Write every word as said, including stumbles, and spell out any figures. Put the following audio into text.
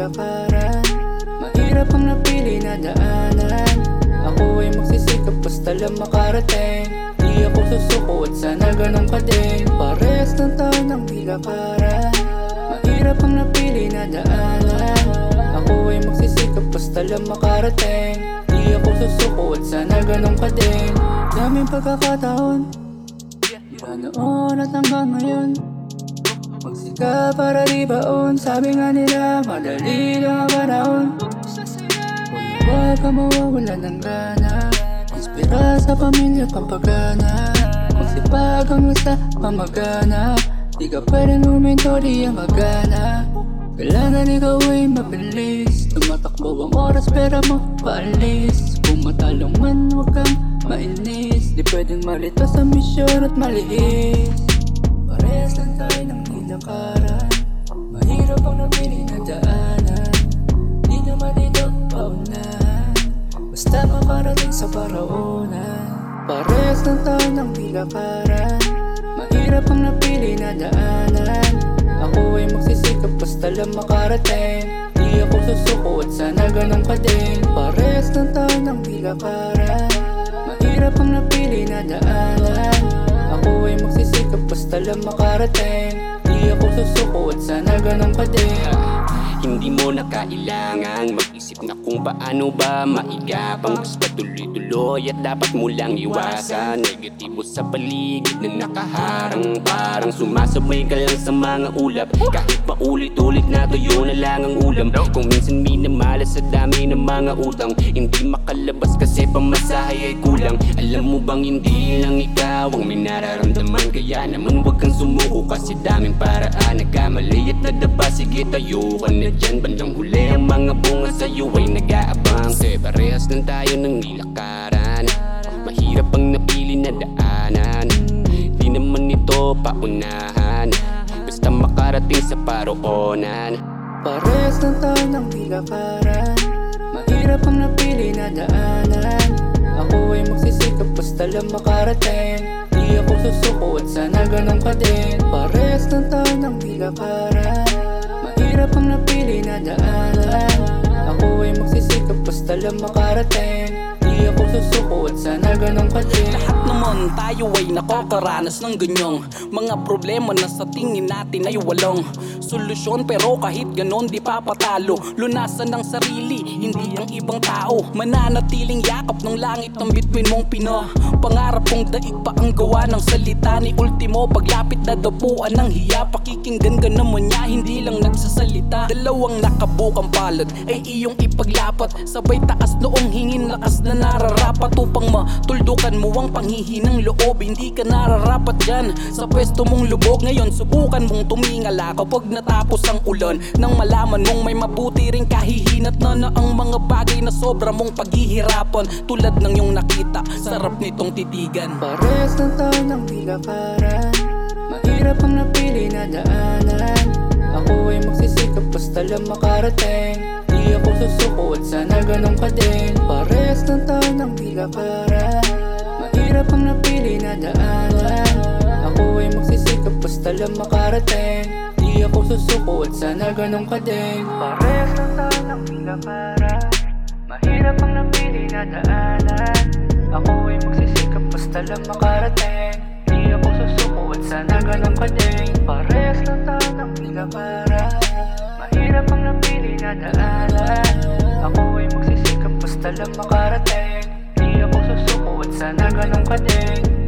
nilakaran. Mahirap ang napili na daanan. Ako ay magsisikap basta lang makarating. Di ako susuko at sana ganun ka din. Parehas lang tayo ng nilakaran. Mahirap ang napili na daanan. Ako ay magsisikap basta lang makarating. Di ako susuko at sana ganun ka din. Daming pagkakataon mula noon at hanggang ngayon. Magsika para di baon. Sabi nga nila madali lang ang panahon. Huwag ka mawawala ng gana. Inspira sa pamilya pampagana. Magsipag ang isa pamagana. Di ka pwedeng huminto di ang magana. Kailangan ikaw ay mabilis. Tumatakbo ang oras pera mo paalis. Kung matalong man huwag kang mainis. Di pwedeng malito sa misyon at malihis. Parehas lang tayo ng nilakaran. Mahirap ang napili na daanan. Di naman ito paunahan. Basta makarating sa paraunan. Parehas lang tayo ng nilakaran. Mahirap ang napili na daanan. Ako ay magsisikap basta lang makarating. Di ako susuko at sana ganun ka din. Parehas lang tayo ng nilakaran. Mahirap ang napili na daanan. Ako ay magsisikap basta lang makarating. Di ako susuko at sana ganun ka din. Hindi mo na kailangan mag-isip na kung paano ba maigapang. Basta tuloy-tuloy at dapat mo lang iwasan. Negatibo sa paligid na nakaharang. Parang sumasabay ka lang sa mga ulap. Kahit paulit-ulit na tuyo na lang ang ulam. Kung minsan minamalas sa dami ng mga utang. Hindi makalabas kasi pamasahe ay kulang. Alam mo bang hindi lang ikaw ang may nararamdaman. Kaya naman wag kang sumuko kasi daming paraan. Nagkamali at nadapa, sige tayo ka na dyan. Bandang huli ang mga bunga sa'yo ay nag-aabang. Kasi parehas lang tayo ng nilakaran. Mahirap ang napili na daanan. Di naman ito paunahan. Basta makarating sa paroonan. Parehas lang tayo ng nilakaran. Mahirap ang napili na daanan. Ako ay magsisikap basta lang makarating. Di ako susuko at sana ganun ka din. Parehas lang tayo ng nilakaran. Mahirap ang napili na daanan. Ako ay magsisikap basta lang makarating. Di ako susuko at sana ganun ka din. Lahat naman tayo ay nakakaranas ng ganyang mga problema na sa tingin natin ay walong solusyon. Pero kahit ganon di papatalo. Lunasan ng sarili, hindi ang ibang tao. Mananatiling yakap ng langit ng bituin mong pino. Pangarap kong daig pa ang gawa ng salita ni Ultimo. Paglapit na dapuan ng hiya. Pakikinggan ka naman niya, hindi lang nagsasalita. Dalawang nakabukang palad ay iyong ipaglapat. Sabay taas noong hingin lakas na nararapat. Upang matuldukan mo ang panghihinang loob. Hindi ka nararapat dyan sa pwesto mong lubog. Ngayon subukan mong tumingala kapag natapos ang ulan. Nang malaman mong may mabuti rin kahihinat na na ang mga bagay na sobra mong paghihirapan. Tulad ng iyong nakita, sarap nitong titigan. Parehas lang tayo ng nilakaran. Mahirap ang napili na daanan. Ako ay magsisikap basta lang makarating. Di ako susuko at sana ganun ka din. Parehas lang tayo ng nilakaran. Mahirap ang napili na daanan. Ako ay magsisikap basta lang makarating. Di ako susuko at sana ganun ka din. Parehas lang tayo ng nilakaran. Mahirap ang napili na daanan. Ako ay magsisikap basta lang makarating. Di ako susuko at sana ganun ka din. Parehas lang tayo ng nilakaran. Mahirap ang napili na daanan. Ako ay magsisikap basta lang makarating. Di ako susuko at sana ganun ka din.